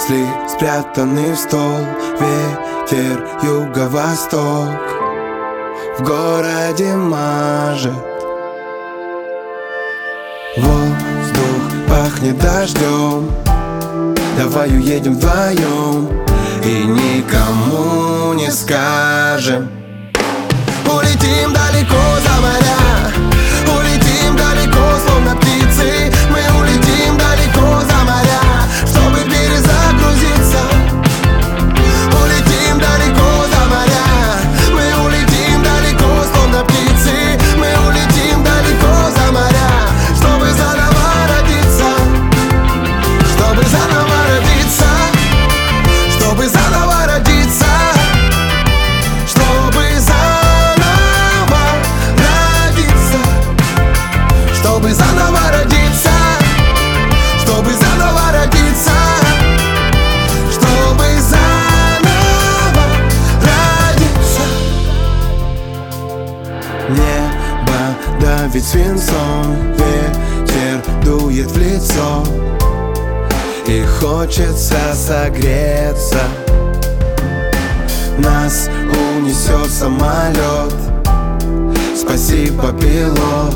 Мысли спрятаны в стол, ветер юго-восток в городе мажет. Воздух пахнет дождем, давай уедем вдвоем и никому не скажем. Улетим далеко за моря, улетим далеко, словно птицы. Мы улетим далеко за моря, чтобы перезагрузиться. Улетим далеко за моря, мы улетим далеко, словно птицы. Мы улетим далеко за моря, чтобы заново родиться. Чтобы заново родиться. Чтобы заново родиться. Чтобы заново родиться. Чтобы заново родиться. Чтобы заново родиться. Чтобы заново родиться. Небо давит свинцом, ветер дует в лицо, и хочется согреться. Нас унесет самолет, спасибо, пилот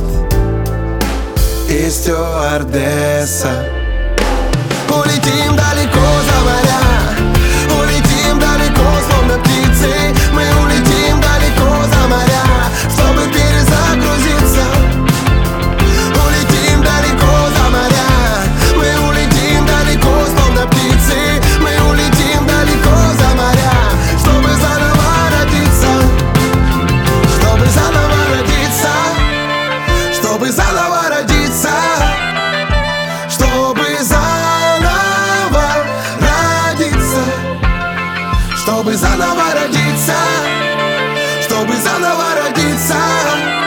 и стюардесса. Улетим далеко за моря, улетим далеко, словно птицы. Мы улетим далеко за моря, чтобы перезагрузиться. Улетим далеко за моря, мы улетим далеко, словно птицы. Мы улетим далеко за моря, чтобы заново родиться. Чтобы заново родиться. Чтобы заново родиться. Чтобы заново родиться. Чтобы заново родиться. Чтобы заново родиться.